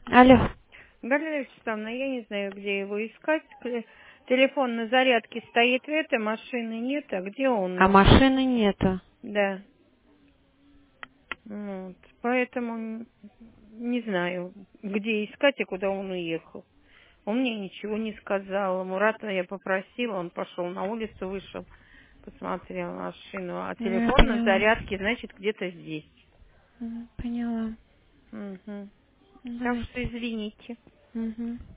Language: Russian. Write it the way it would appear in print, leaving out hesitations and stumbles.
Алло. Галина Вячеславовна, я не знаю, где его искать. Телефон на зарядке стоит в этой, машины нет, а где он? А машины нету. Да. Вот. Поэтому не знаю, где искать и куда он уехал. Он мне ничего не сказал. Мурата я попросила, он пошел на улицу, вышел, посмотрел машину. А Я телефон на поняла. зарядке, значит, где-то здесь. Поняла. Угу. Так Давайте. что извините. Угу.